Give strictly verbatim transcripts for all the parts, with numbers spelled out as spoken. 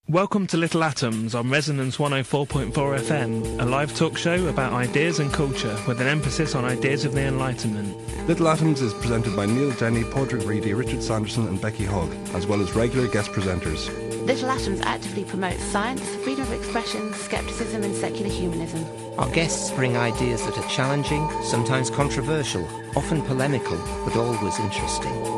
Welcome to Little Atoms on Resonance one oh four point four F M, a live talk show about ideas and culture with an emphasis on ideas of the Enlightenment. Little Atoms is presented by Neil Denny, Padraig Reedy, Richard Sanderson and Becky Hogg, as well as regular guest presenters. Little Atoms actively promotes science, freedom of expression, scepticism and secular humanism. Our guests bring ideas that are challenging, sometimes controversial, often polemical, but always interesting.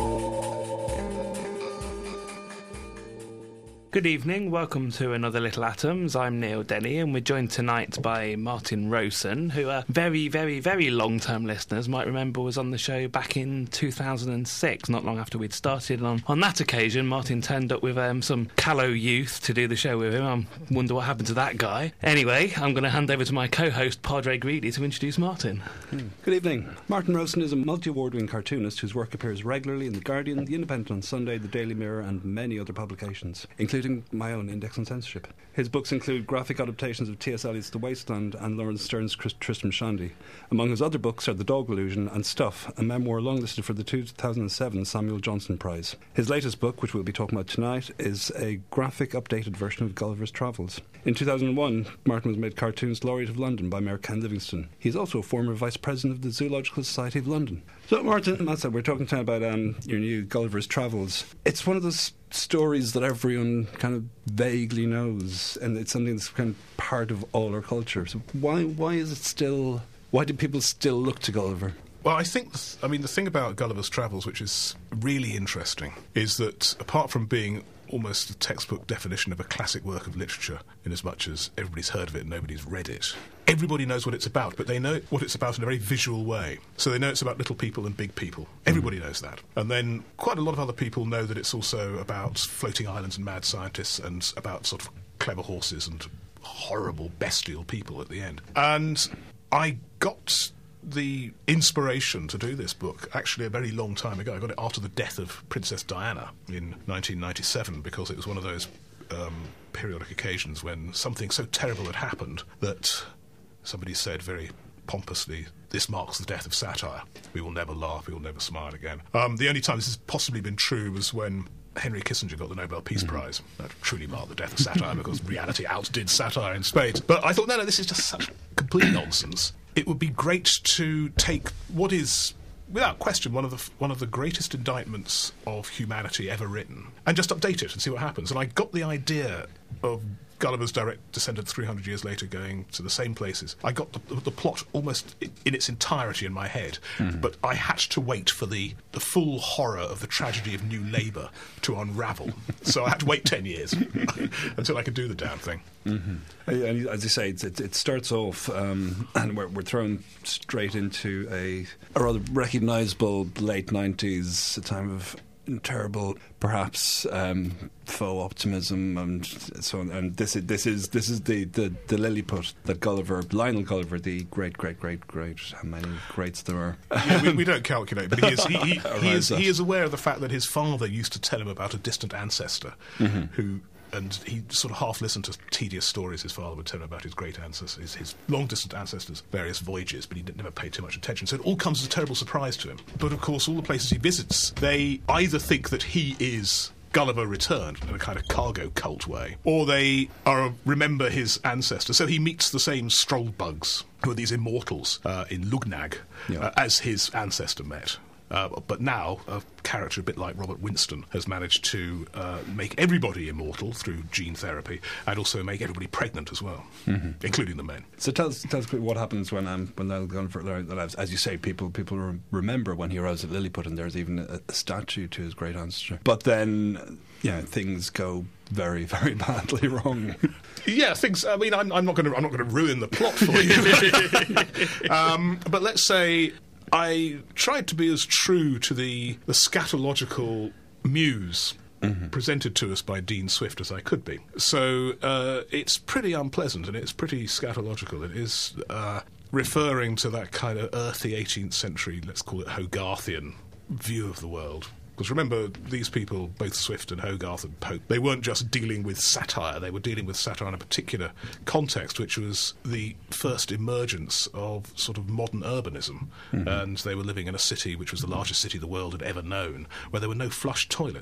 Good evening, welcome to another Little Atoms. I'm Neil Denny and we're joined tonight by Martin Rowson, who are very, very, very long-term listeners might remember was on the show back in two thousand six, not long after we'd started. And on, on that occasion, Martin turned up with um, some callow youth to do the show with him. I wonder what happened to that guy. Anyway, I'm going to hand over to my co-host, Padraig Reedy, to introduce Martin. Hmm. Good evening. Martin Rowson is a multi-award-winning cartoonist whose work appears regularly in The Guardian, The Independent on Sunday, The Daily Mirror and many other publications, including my own Index on Censorship. His books include graphic adaptations of T S Eliot's The Wasteland and Lawrence Stern's Tristram Shandy. Among his other books are The Dog Illusion and Stuff, a memoir longlisted for the two thousand seven Samuel Johnson Prize. His latest book, which we'll be talking about tonight, is a graphic updated version of Gulliver's Travels. In two thousand one, Martin was made Cartoons Laureate of London by Mayor Ken Livingstone. He's also a former Vice President of the Zoological Society of London. So, Martin, Matt said, we're talking tonight about um, your new Gulliver's Travels. It's one of those stories that everyone kind of vaguely knows, and it's something that's kind of part of all our culture. So why why is it still... Why do people still look to Gulliver? Well, I think, I mean, the thing about Gulliver's Travels, which is really interesting, is that apart from being almost a textbook definition of a classic work of literature, in as much as everybody's heard of it and nobody's read it, everybody knows what it's about, but they know what it's about in a very visual way. So they know it's about little people and big people. Everybody knows that. And then quite a lot of other people know that it's also about floating islands and mad scientists and about sort of clever horses and horrible, bestial people at the end. And I got the inspiration to do this book actually a very long time ago. I got it after the death of Princess Diana in nineteen ninety-seven, because it was one of those um, periodic occasions when something so terrible had happened that somebody said very pompously, "This marks the death of satire. We will never laugh, we will never smile again." Um, the only time this has possibly been true was when Henry Kissinger got the Nobel Peace mm-hmm. Prize. That truly marked the death of satire because reality outdid satire in spades. But I thought, no, no, this is just such complete nonsense. It would be great to take what is, without question, one of the one of the greatest indictments of humanity ever written, and just update it and see what happens. And I got the idea of Gulliver's direct descendant three hundred years later going to the same places. I got the, the plot almost in its entirety in my head, mm-hmm. but I had to wait for the, the full horror of the tragedy of New Labour to unravel. So I had to wait ten years until I could do the damn thing. Mm-hmm. And as you say, it, it, it starts off, um, and we're, we're thrown straight into a, a rather recognisable late nineties, a time of terrible, perhaps um, faux optimism, and so on. And this is this is this is the, the, the Lilliput that Gulliver, Lionel Gulliver, the great, great, great, great, how many greats there are. Yeah, we, we don't calculate, but he is he, he, he is he is aware of the fact that his father used to tell him about a distant ancestor mm-hmm. who. And he sort of half listened to tedious stories his father would tell him about his great ancestors, his, his long-distant ancestors' various voyages, but he never paid too much attention. So it all comes as a terrible surprise to him. But, of course, all the places he visits, they either think that he is Gulliver returned in a kind of cargo cult way, or they are remember his ancestors. So he meets the same Strollbugs, who are these immortals uh, in Lugnag, yeah. uh, as his ancestor met. Uh, but now, a character a bit like Robert Winston has managed to uh, make everybody immortal through gene therapy, and also make everybody pregnant as well, mm-hmm. including the men. So tell us, tell us what happens when um, when Lionel Gulliver, as you say, people people remember when he arrives at Lilliput, and there's even a, a statue to his great ancestor. But then, yeah, things go very, very badly wrong. Yeah, things. I mean, I'm, I'm not going to I'm not going to ruin the plot for you. um, but let's say I tried to be as true to the, the scatological muse mm-hmm. presented to us by Dean Swift as I could be. So uh, it's pretty unpleasant and it's pretty scatological. It is uh, referring to that kind of earthy eighteenth century, let's call it Hogarthian, view of the world. Because remember, these people, both Swift and Hogarth and Pope, they weren't just dealing with satire, they were dealing with satire in a particular context, which was the first emergence of sort of modern urbanism. Mm-hmm. And they were living in a city which was the largest city the world had ever known, where there were no flush toilets.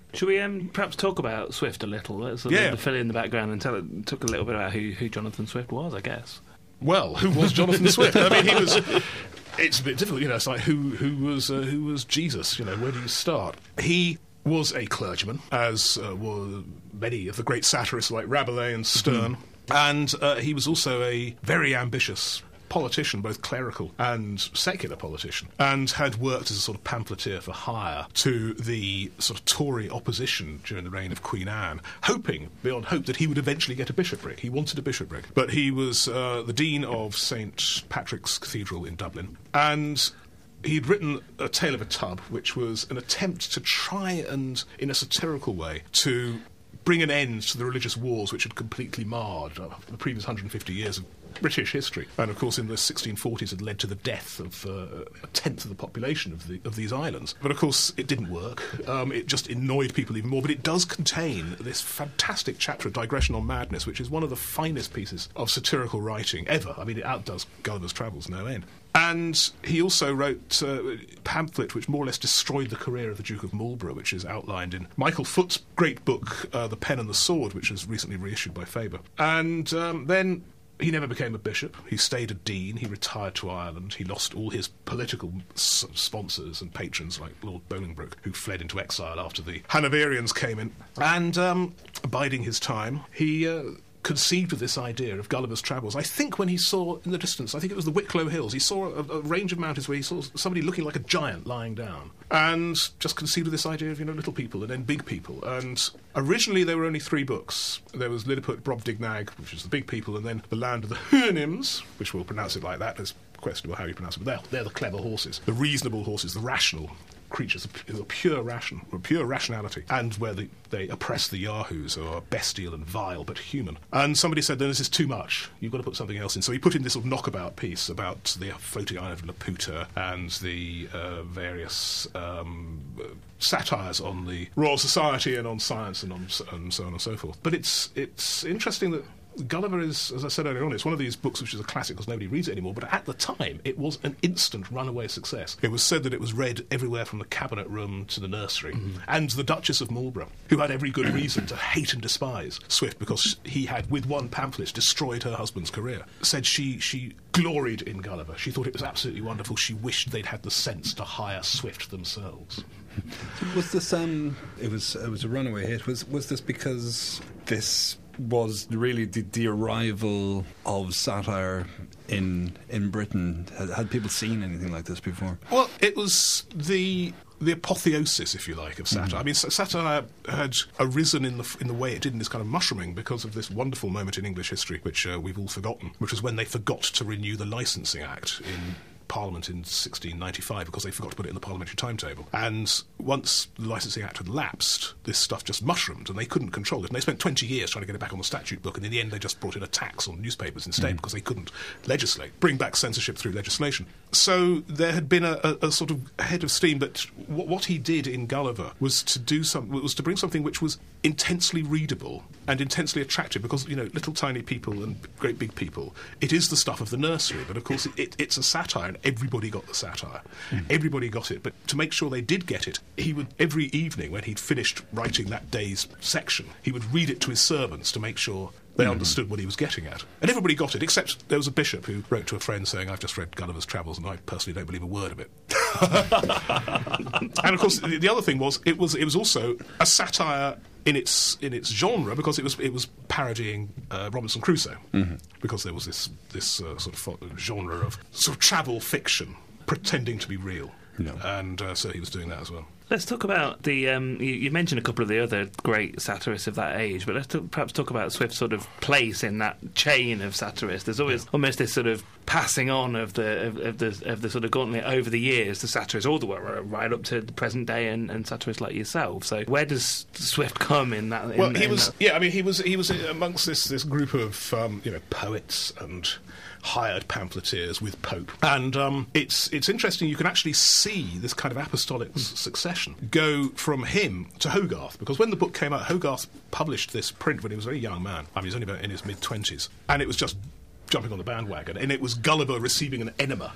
Should we um, perhaps talk about Swift a little? Let's sort Yeah. of fill in the background and tell talk a little bit about who, who Jonathan Swift was, I guess. Well, who was Jonathan Swift? I mean, he was. It's a bit difficult, you know. It's like who who was uh, who was Jesus? You know, where do you start? He was a clergyman, as uh, were many of the great satirists like Rabelais and Sterne, mm-hmm. and uh, he was also a very ambitious politician, both clerical and secular politician, and had worked as a sort of pamphleteer for hire to the sort of Tory opposition during the reign of Queen Anne, hoping, beyond hope, that he would eventually get a bishopric. He wanted a bishopric. But he was uh, the dean of Saint Patrick's Cathedral in Dublin, and he'd written A Tale of a Tub, which was an attempt to try and, in a satirical way, to bring an end to the religious wars which had completely marred uh, the previous one hundred fifty years of British history, and of course in the sixteen forties had led to the death of uh, a tenth of the population of, the, of these islands. But of course it didn't work. Um, it just annoyed people even more. But it does contain this fantastic chapter of Digression on Madness, which is one of the finest pieces of satirical writing ever. I mean, it outdoes Gulliver's Travels no end. And he also wrote uh, a pamphlet which more or less destroyed the career of the Duke of Marlborough, which is outlined in Michael Foot's great book, uh, The Pen and the Sword, which was recently reissued by Faber. And um, then he never became a bishop. He stayed a dean. He retired to Ireland. He lost all his political s- sponsors and patrons like Lord Bolingbroke, who fled into exile after the Hanoverians came in. And um, biding his time, he Uh, conceived of this idea of Gulliver's Travels. I think when he saw in the distance, I think it was the Wicklow Hills, he saw a, a range of mountains where he saw somebody looking like a giant lying down, and just conceived of this idea of, you know, little people and then big people. And originally there were only three books. There was Lilliput Brobdingnag, which is the big people, and then The Land of the Houyhnhnms, which we'll pronounce it like that. It's questionable how you pronounce it, but they're, they're the clever horses, the reasonable horses, the rational creatures of pure ration, pure rationality, and where they, they oppress the yahoos, who are bestial and vile but human. And somebody said, "No, this is too much. You've got to put something else in." So he put in this sort of knockabout piece about the floating island of Laputa and the uh, various um, satires on the Royal Society and on science and on and so on and so forth. But it's it's interesting that Gulliver is, as I said earlier on, it's one of these books which is a classic because nobody reads it anymore, but at the time it was an instant runaway success. It was said that it was read everywhere from the cabinet room to the nursery. Mm-hmm. And the Duchess of Marlborough, who had every good reason to hate and despise Swift because he had, with one pamphlet, destroyed her husband's career, said she, she gloried in Gulliver. She thought it was absolutely wonderful. She wished they'd had the sense to hire Swift themselves. Was this, um, it was, it was a runaway hit. Was, was this because this was really the, the arrival of satire in in Britain? Had, had people seen anything like this before? Well, it was the the apotheosis, if you like, of satire. Mm-hmm. I mean, satire had arisen in the in the way it did in this kind of mushrooming because of this wonderful moment in English history, which uh, we've all forgotten, which was when they forgot to renew the Licensing Act in Parliament in sixteen ninety-five because they forgot to put it in the parliamentary timetable. And once the Licensing Act had lapsed, this stuff just mushroomed and they couldn't control it. And they spent twenty years trying to get it back on the statute book, and in the end they just brought in a tax on newspapers instead mm. because they couldn't legislate, bring back censorship through legislation. So there had been a, a, a sort of head of steam, but w- what he did in Gulliver was to do some, was to bring something which was intensely readable and intensely attractive because, you know, little tiny people and great big people, it is the stuff of the nursery, but of course it, it, it's a satire and everybody got the satire. Mm. Everybody got it, but to make sure they did get it, he would, every evening when he'd finished writing that day's section, he would read it to his servants to make sure they mm. understood what he was getting at. And everybody got it, except there was a bishop who wrote to a friend saying, "I've just read Gulliver's Travels and I personally don't believe a word of it." And of course the, the other thing was it was it was also a satire in its in its genre because it was it was parodying uh, Robinson Crusoe mm-hmm. because there was this this uh, sort of genre of sort of travel fiction pretending to be real. No. And uh, so he was doing that as well. Let's talk about the. Um, you, you mentioned a couple of the other great satirists of that age, but let's t- perhaps talk about Swift's sort of place in that chain of satirists. There's always yeah. almost this sort of passing on of the of, of the of the sort of gauntlet over the years. The satirists all the way right up to the present day, and, and satirists like yourself. So where does Swift come in that? In, well, he was. That? Yeah, I mean, he was. He was amongst this this group of um, you know poets and hired pamphleteers with Pope, and um, it's it's interesting. You can actually see this kind of apostolic s- succession go from him to Hogarth, because when the book came out, Hogarth published this print when he was a very young man. I mean, he was only about in his mid twenties, and it was just jumping on the bandwagon, and it was Gulliver receiving an enema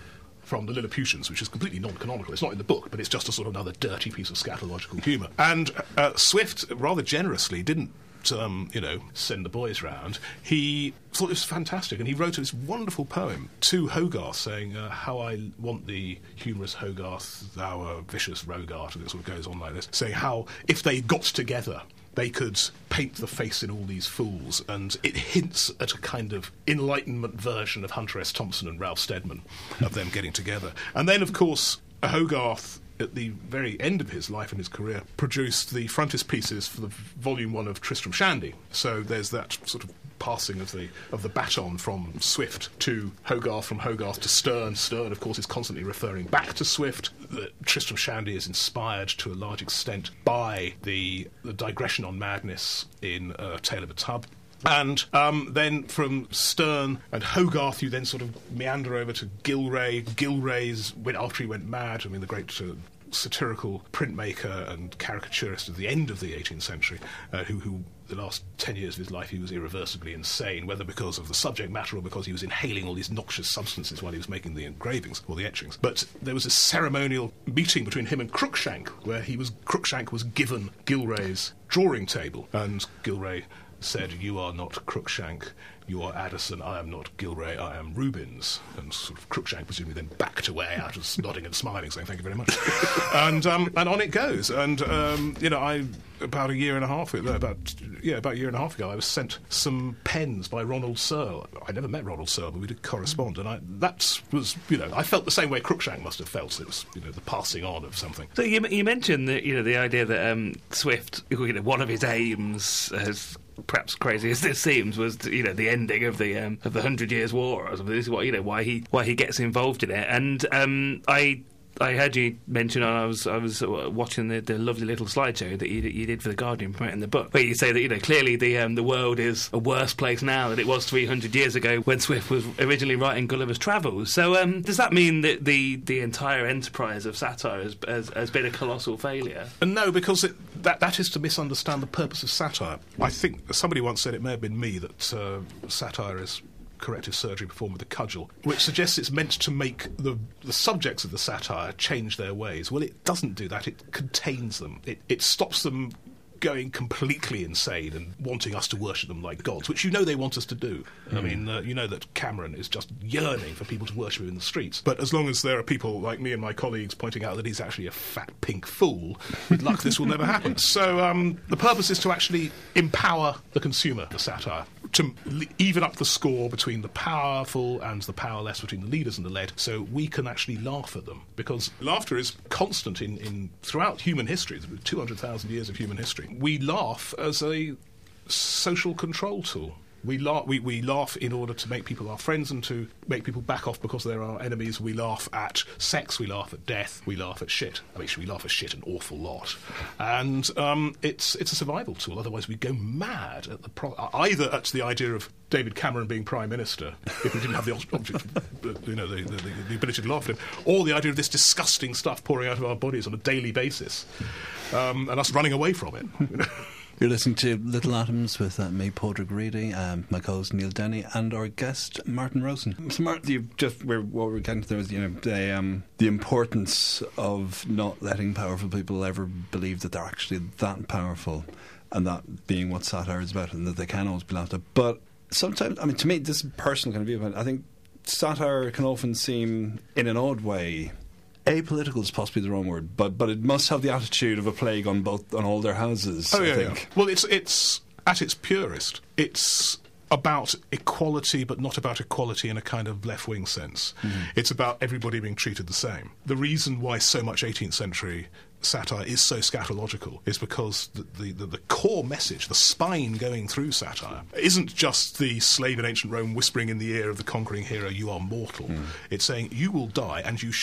from the Lilliputians, which is completely non-canonical. It's not in the book, but it's just a sort of another dirty piece of scatological humour. And uh, Swift, rather generously, didn't Um, you know, send the boys round. He thought it was fantastic, and he wrote this wonderful poem to Hogarth saying, uh, how I want thee, humorous Hogarth, thou a vicious Rogart, and it sort of goes on like this, saying how, if they got together, they could paint the face in all these fools, and it hints at a kind of Enlightenment version of Hunter S. Thompson and Ralph Steadman, of them getting together. And then, of course, Hogarth, at the very end of his life and his career, produced the frontispieces for the volume one of Tristram Shandy. So there's that sort of passing of the of the baton from Swift to Hogarth, from Hogarth to Sterne. Sterne, of course, is constantly referring back to Swift. The Tristram Shandy is inspired to a large extent by the, the digression on madness in uh, Tale of a Tub. And um, then from Sterne and Hogarth, you then sort of meander over to Gilray. Gilray's, when, after he went mad, I mean, the great uh, satirical printmaker and caricaturist at the end of the eighteenth century, uh, who, who the last ten years of his life he was irreversibly insane, whether because of the subject matter or because he was inhaling all these noxious substances while he was making the engravings or the etchings. But there was a ceremonial meeting between him and Cruikshank, where he was Cruikshank was given Gilray's drawing table, and Gilray said, "You are not Cruikshank, you are Addison, I am not Gilray, I am Rubens." And sort of Cruikshank presumably then backed away out of nodding and smiling, saying, "Thank you very much." and um, and on it goes. And, um, you know, I, about a year and a half, about, yeah, about a year and a half ago, I was sent some pens by Ronald Searle. I never met Ronald Searle, but we did correspond, and I, that was, you know, I felt the same way Cruikshank must have felt. It was, you know, the passing on of something. So you, you mentioned that, you know, the idea that um, Swift, you know, one of his aims has, perhaps crazy as this seems, was, you know, the ending of the um, of the Hundred Years' War or something. This is what, you know, why he why he gets involved in it. And um, I I heard you mention, I was I was watching the, the lovely little slideshow that you, you did for the Guardian promoting the book, where you say that, you know, clearly the um, the world is a worse place now than it was three hundred years ago when Swift was originally writing Gulliver's Travels. So um, does that mean that the the entire enterprise of satire has, has, has been a colossal failure? And no, because it, that that is to misunderstand the purpose of satire. I think somebody once said, it may have been me, that uh, satire is corrective surgery performed with a cudgel, which suggests it's meant to make the the subjects of the satire change their ways. Well, it doesn't do that. It contains them. It, it stops them going completely insane and wanting us to worship them like gods, which you know they want us to do. Mm. I mean, uh, you know that Cameron is just yearning for people to worship him in the streets. But as long as there are people like me and my colleagues pointing out that he's actually a fat pink fool, with luck this will never happen. So um, the purpose is to actually empower the consumer, the satire, to le- even up the score between the powerful and the powerless, between the leaders and the led, so we can actually laugh at them. Because laughter is constant in, in throughout human history, two hundred thousand years of human history. We laugh as a social control tool. We laugh, we, we laugh in order to make people our friends and to make people back off because they're our enemies. We laugh at sex, we laugh at death, we laugh at shit. I mean, we laugh at shit an awful lot. And um, it's it's a survival tool, otherwise we go mad at the pro- either at the idea of David Cameron being Prime Minister, if we didn't have the, object, you know, the, the, the ability to laugh at him, or the idea of this disgusting stuff pouring out of our bodies on a daily basis, um, and us running away from it. You know? You're listening to Little Atoms with uh, me, Padraig Reedy, um, my co-host Neil Denny, and our guest Martin Rosen. So, Martin, you just we're, what we're getting to there was, you know, the, um, the importance of not letting powerful people ever believe that they're actually that powerful, and that being what satire is about, and that they can always be laughed at. But sometimes, I mean, to me, this is a personal kind of view, but I think satire can often seem, in an odd way, apolitical is possibly the wrong word, but but it must have the attitude of a plague on both on all their houses. Oh, I yeah, think. yeah. Well, it's it's at its purest. It's about equality, but not about equality in a kind of left-wing sense. Mm-hmm. It's about everybody being treated the same. The reason why so much eighteenth century satire is so scatological is because the, the, the, the core message, the spine going through satire, isn't just the slave in ancient Rome whispering in the ear of the conquering hero, "You are mortal." Mm. It's saying, you will die and you shit.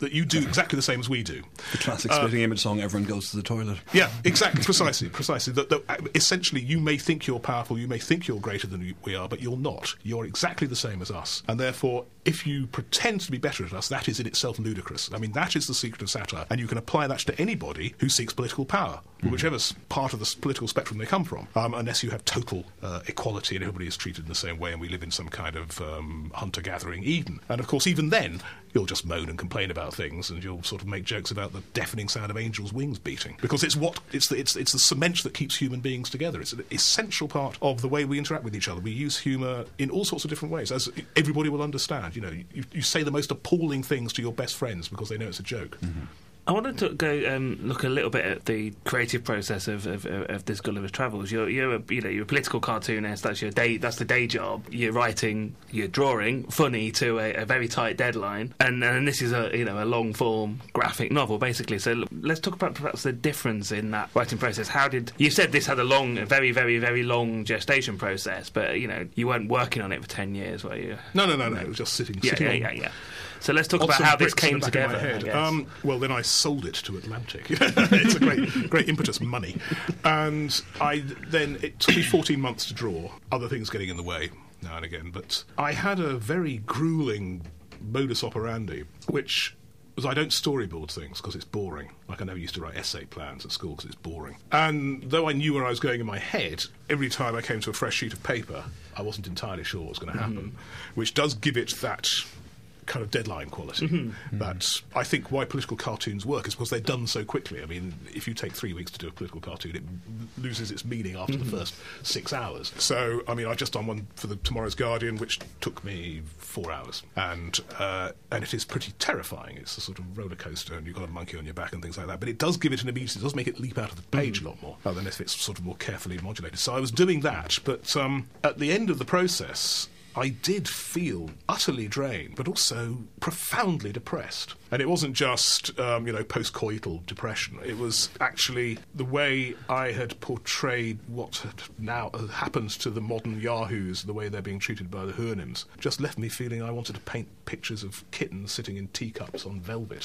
that you do exactly the same as we do. The classic Splitting Image song, everyone goes to the toilet. Yeah, exactly, precisely, precisely. That, that, essentially, you may think you're powerful, you may think you're greater than we are, but you're not. You're exactly the same as us. And therefore, if you pretend to be better at us, that is in itself ludicrous. I mean, that is the secret of satire. And you can apply that to anybody who seeks political power, mm-hmm. whichever part of the political spectrum they come from, um, unless you have total uh, equality and everybody is treated in the same way and we live in some kind of um, hunter-gathering Eden. And, of course, even then, you'll just moan and complain about things and you'll sort of make jokes about the deafening sound of angels' wings beating. Because it's what it's the, it's, it's the cement that keeps human beings together. It's an essential part of the way we interact with each other. We use humour in all sorts of different ways, as everybody will understand. You know, you, you say the most appalling things to your best friends because they know it's a joke. Mm-hmm. I wanted to go um, look a little bit at the creative process of, of, of this Gulliver's Travels. You're, you're a, you know, you're a political cartoonist. That's your day. That's the day job. You're writing. You're drawing. Funny to a, a very tight deadline. And, and this is a you know a long form graphic novel basically. So let's talk about perhaps the difference in that writing process. How did you said this had a long, a very very very long gestation process? But you know you weren't working on it for ten years, were you? No, no, no, no. It was just sitting. Yeah, sitting yeah, on yeah, yeah. So let's talk about how this came together. Um, well, then I sold it to Atlantic. It's a great, great impetus, money. And I then it took me fourteen months to draw. Other things getting in the way now and again, but I had a very gruelling modus operandi, which was I don't storyboard things because it's boring. Like I never used to write essay plans at school because it's boring. And though I knew where I was going in my head, every time I came to a fresh sheet of paper, I wasn't entirely sure what was going to happen, mm-hmm. which does give it that kind of deadline quality. Mm-hmm. That I think why political cartoons work is because they're done so quickly. I mean, if you take three weeks to do a political cartoon, it loses its meaning after mm-hmm. the first six hours. So, I mean, I've just done one for the Tomorrow's Guardian, which took me four hours, and uh, and it is pretty terrifying. It's a sort of roller coaster, and you've got a monkey on your back and things like that. But it does give it an immediacy. It does make it leap out of the page mm-hmm. a lot more uh, than if it's sort of more carefully modulated. So I was doing that, but um, at the end of the process, I did feel utterly drained, but also profoundly depressed. And it wasn't just, um, you know, post-coital depression. It was actually the way I had portrayed what had now happens to the modern yahoos, the way they're being treated by the Houyhnhnms, just left me feeling I wanted to paint pictures of kittens sitting in teacups on velvet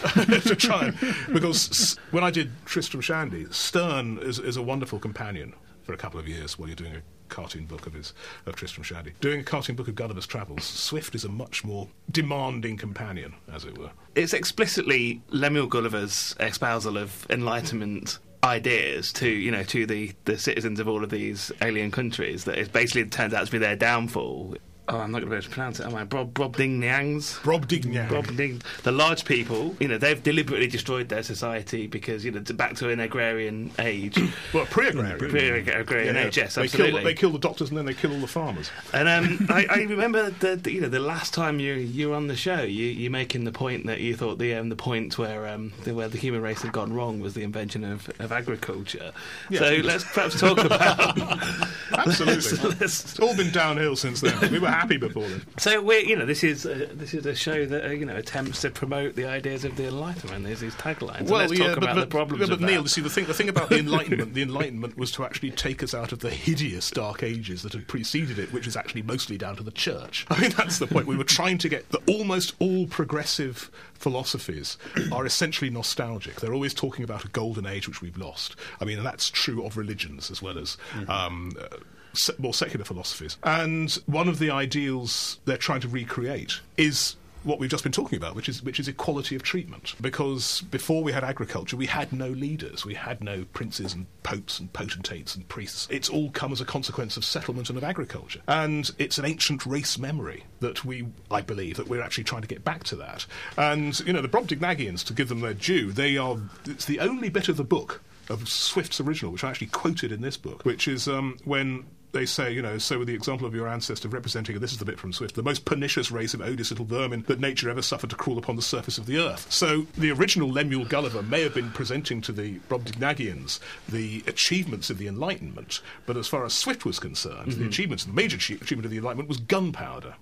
to try and... Because when I did Tristram Shandy, Sterne is, is a wonderful companion for a couple of years while you're doing a cartoon book of his of Tristram Shandy. Doing a cartoon book of Gulliver's Travels, Swift is a much more demanding companion, as it were. It's explicitly Lemuel Gulliver's espousal of Enlightenment ideas to you know to the, the citizens of all of these alien countries that it basically turns out to be their downfall. Oh, I'm not going to be able to pronounce it, am I? Brob, Brobdingnags? Brobdingnag. Brobding. The large people, you know, they've deliberately destroyed their society because, you know, to back to an agrarian age. Well, pre-agrarian. Pre-agrarian yeah, age, yes, they absolutely. Kill, they kill the doctors and then they kill all the farmers. And um, I, I remember, the, the, you know, the last time you you were on the show, you you making the point that you thought the um, the point where um, the, where the human race had gone wrong was the invention of, of agriculture. Yeah. So let's perhaps talk about... Absolutely. let's, let's, it's all been downhill since then. We were happy before then. So we, you know, this is uh, this is a show that uh, you know attempts to promote the ideas of the Enlightenment. There's these taglines. Well, let's yeah, talk but, about but, the problems. Yeah, but of Neil, that. see the thing. The thing about the Enlightenment, the Enlightenment was to actually take us out of the hideous Dark Ages that had preceded it, which is actually mostly down to the Church. I mean, that's the point. We were trying to get the almost all progressive philosophies are essentially nostalgic. They're always talking about a golden age which we've lost. I mean, and that's true of religions as well as. Mm-hmm. Um, uh, more secular philosophies. And one of the ideals they're trying to recreate is what we've just been talking about, which is which is equality of treatment. Because before we had agriculture, we had no leaders. We had no princes and popes and potentates and priests. It's all come as a consequence of settlement and of agriculture. And it's an ancient race memory that we, I believe, that we're actually trying to get back to that. And, you know, the Brobdingnagians, to give them their due, they are, it's the only bit of the book of Swift's original, which I actually quoted in this book, which is um, when they say, you know, so with the example of your ancestor representing, this is the bit from Swift, the most pernicious race of odious little vermin that nature ever suffered to crawl upon the surface of the earth. So the original Lemuel Gulliver may have been presenting to the Brobdingnagians the achievements of the Enlightenment, but as far as Swift was concerned, mm-hmm. the achievements, the major achievement of the Enlightenment was gunpowder.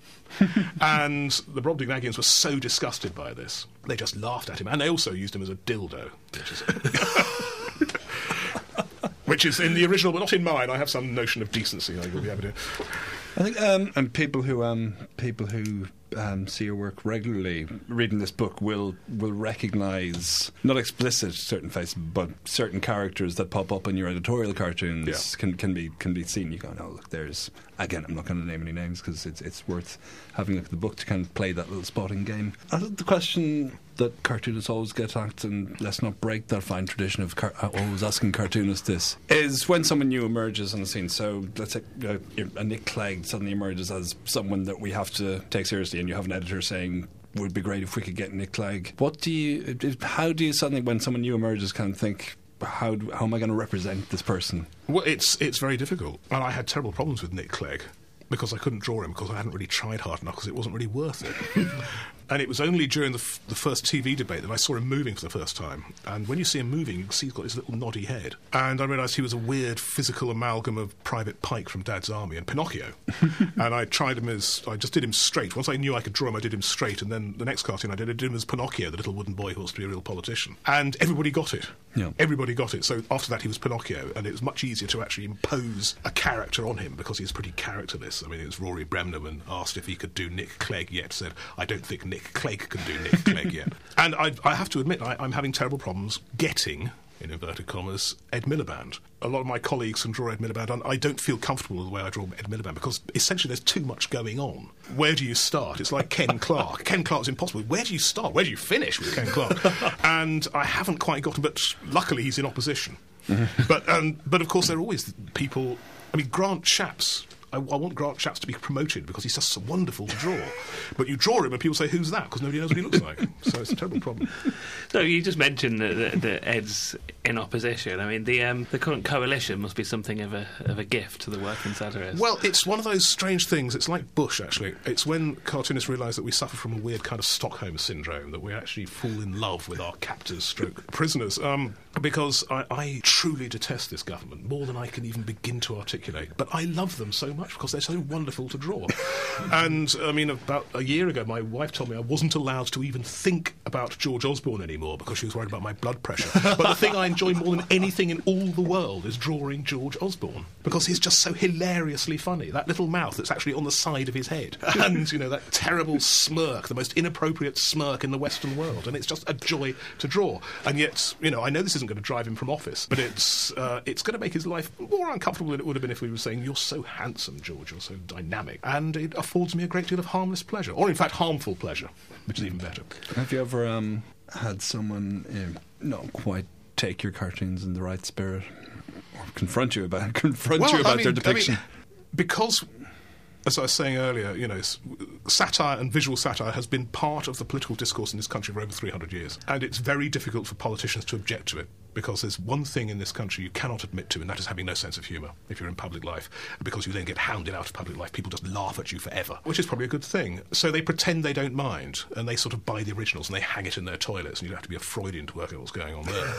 And the Brobdingnagians were so disgusted by this, they just laughed at him, and they also used him as a dildo, which is... Which is in the original, but not in mine. I have some notion of decency. I will be able to. I think, um, and people who um, people who um, see your work regularly, reading this book will will recognise not explicit certain faces, but certain characters that pop up in your editorial cartoons Yeah. can can be can be seen. You go, no, look, there's again. I'm not going to name any names because it's it's worth having a look at the book to kind of play that little spotting game. I think the question that cartoonists always get at, and let's not break that fine tradition of car- always asking cartoonists this, is when someone new emerges on the scene. So let's say uh, a Nick Clegg suddenly emerges as someone that we have to take seriously, and you have an editor saying, would be great if we could get Nick Clegg. What do you, how do you suddenly, when someone new emerges, kind of think, how do, how am I going to represent this person? Well, it's it's very difficult, and I had terrible problems with Nick Clegg because I couldn't draw him because I hadn't really tried hard enough because it wasn't really worth it. And it was only during the, f- the first T V debate that I saw him moving for the first time. And when you see him moving, you can see he's got his little noddy head. And I realised he was a weird physical amalgam of Private Pike from Dad's Army and Pinocchio. And I tried him as... I just did him straight. Once I knew I could draw him, I did him straight. And then the next cartoon I did, I did him as Pinocchio, the little wooden boy who wants to be a real politician. And everybody got it. Yeah. Everybody got it. So after that, he was Pinocchio. And it was much easier to actually impose a character on him because he's pretty characterless. I mean, it was Rory Bremner asked if he could do Nick Clegg yet, said, I don't think Nick Clegg can do Nick Clegg yet. And I, I have to admit, I, I'm having terrible problems getting, in inverted commas, Ed Miliband. A lot of my colleagues can draw Ed Miliband, and I don't feel comfortable with the way I draw Ed Miliband because essentially there's too much going on. Where do you start? It's like Ken Clark. Ken Clark's impossible. Where do you start? Where do you finish with Ken Clark? And I haven't quite gotten, but luckily he's in opposition. Mm-hmm. But um, but of course there are always people. I mean, Grant Shapps. I, I want Grant Shapps to be promoted because he's just so wonderful to draw. But you draw him and people say, who's that? Because nobody knows what he looks like. So it's a terrible problem. So you just mentioned that, that, that Ed's in opposition. I mean, the um, the current coalition must be something of a of a gift to the working satirists. Well, it's one of those strange things. It's like Bush, actually. It's when cartoonists realise that we suffer from a weird kind of Stockholm syndrome, that we actually fall in love with our captors stroke prisoners. Um, because I, I truly detest this government, more than I can even begin to articulate. But I love them so much because they're so wonderful to draw. And, I mean, about a year ago, my wife told me I wasn't allowed to even think about George Osborne anymore because she was worried about my blood pressure. But the thing I enjoy more than anything in all the world is drawing George Osborne because he's just so hilariously funny. That little mouth that's actually on the side of his head. And, you know, that terrible smirk, the most inappropriate smirk in the Western world. And it's just a joy to draw. And yet, you know, I know this isn't going to drive him from office, but it's uh, it's going to make his life more uncomfortable than it would have been if we were saying, you're so handsome, George, you're so dynamic. And it affords me a great deal of harmless pleasure, or in fact harmful pleasure, which is even better. Have you ever um, had someone uh, not quite take your cartoons in the right spirit, or confront you about confront well, you about I mean, their depiction? I mean, because, as I was saying earlier, you know, satire and visual satire has been part of the political discourse in this country for over three hundred years, and it's very difficult for politicians to object to it. Because there's one thing in this country you cannot admit to, and that is having no sense of humour if you're in public life. Because you then get hounded out of public life, people just laugh at you forever, which is probably a good thing. So they pretend they don't mind, and they sort of buy the originals and they hang it in their toilets, and you don't have to be a Freudian to work out what's going on there.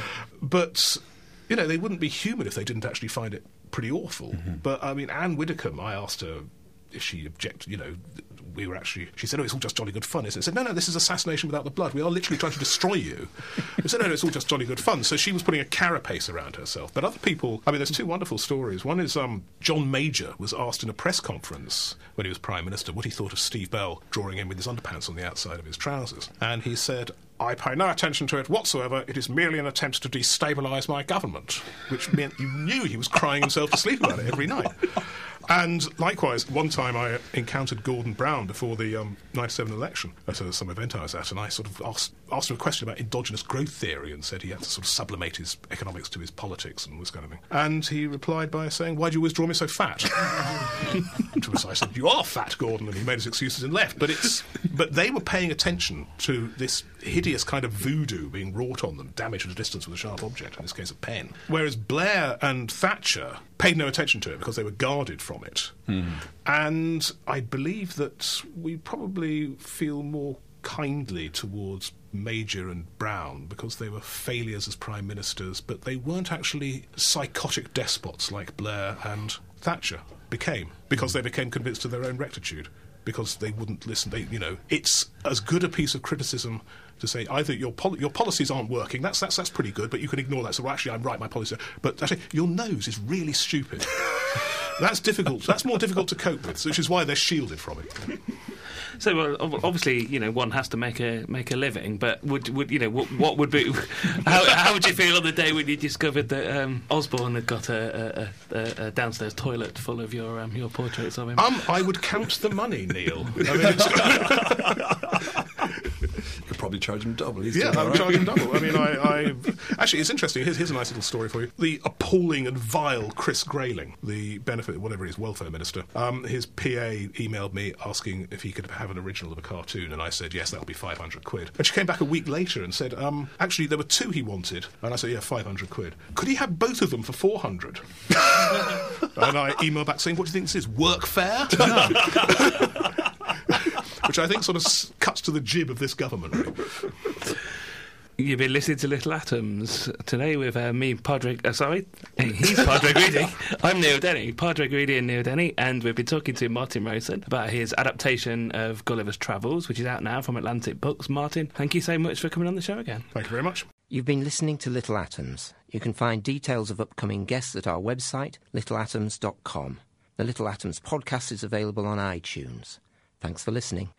But, you know, they wouldn't be human if they didn't actually find it pretty awful. Mm-hmm. But, I mean, Anne Widdecombe, I asked her if she objected, you know, we were actually, she said, oh, it's all just jolly good fun, isn't it? I said, no, no, this is assassination without the blood. We are literally trying to destroy you. I said, no, no, it's all just jolly good fun. So she was putting a carapace around herself. But other people, I mean, there's two wonderful stories. One is um, John Major was asked in a press conference when he was Prime Minister what he thought of Steve Bell drawing him with his underpants on the outside of his trousers. And he said, I pay no attention to it whatsoever. It is merely an attempt to destabilise my government, which meant you knew he was crying himself to sleep about it every night. And likewise, one time I encountered Gordon Brown before the um, ninety-seven election at uh, some event I was at, and I sort of asked, asked him a question about endogenous growth theory and said he had to sort of sublimate his economics to his politics and this kind of thing. And he replied by saying, why do you always draw me so fat? To which I said, you are fat, Gordon, and he made his excuses and left. But it's but they were paying attention to this hideous kind of voodoo being wrought on them, damage at a distance with a sharp object, in this case a pen. Whereas Blair and Thatcher paid no attention to it because they were guarded from it. Mm. And I believe that we probably feel more kindly towards Major and Brown because they were failures as prime ministers, but they weren't actually psychotic despots like Blair and Thatcher became, because they became convinced of their own rectitude, because they wouldn't listen. They, you know, it's as good a piece of criticism to say either your pol- your policies aren't working, that's that's that's pretty good, but you can ignore that. So well, actually, I'm right, my policy. But actually, your nose is really stupid. That's difficult. That's more difficult to cope with, which is why they're shielded from it. So well, ob- obviously, you know, one has to make a make a living. But would would you know what, what would be? How, how would you feel on the day when you discovered that um, Osborne had got a, a, a, a downstairs toilet full of your um, your portraits of him? Um, I would count the money, Neil. I mean, it's You'd probably charge him double. He's yeah, doing I all would right. charge him double. I mean, I, I actually, it's interesting. Here's, here's a nice little story for you. The appalling and vile Chris Grayling, the benefit, whatever it is, welfare minister. Um, his P A emailed me asking if he could have an original of a cartoon, and I said yes, that'll be five hundred quid. And she came back a week later and said, um, actually, there were two he wanted, and I said, yeah, five hundred quid. Could he have both of them for four hundred? And I emailed back saying, what do you think this is? Workfare? Which I think sort of s- cuts to the jib of this government, really. You've been listening to Little Atoms today with uh, me, Padraig. Uh, sorry, he's Padraig Reedy. I'm Neil Denny, Padraig Reedy and Neil Denny, and we've been talking to Martin Rosen about his adaptation of Gulliver's Travels, which is out now from Atlantic Books. Martin, thank you so much for coming on the show again. Thank you very much. You've been listening to Little Atoms. You can find details of upcoming guests at our website, little atoms dot com. The Little Atoms podcast is available on iTunes. Thanks for listening.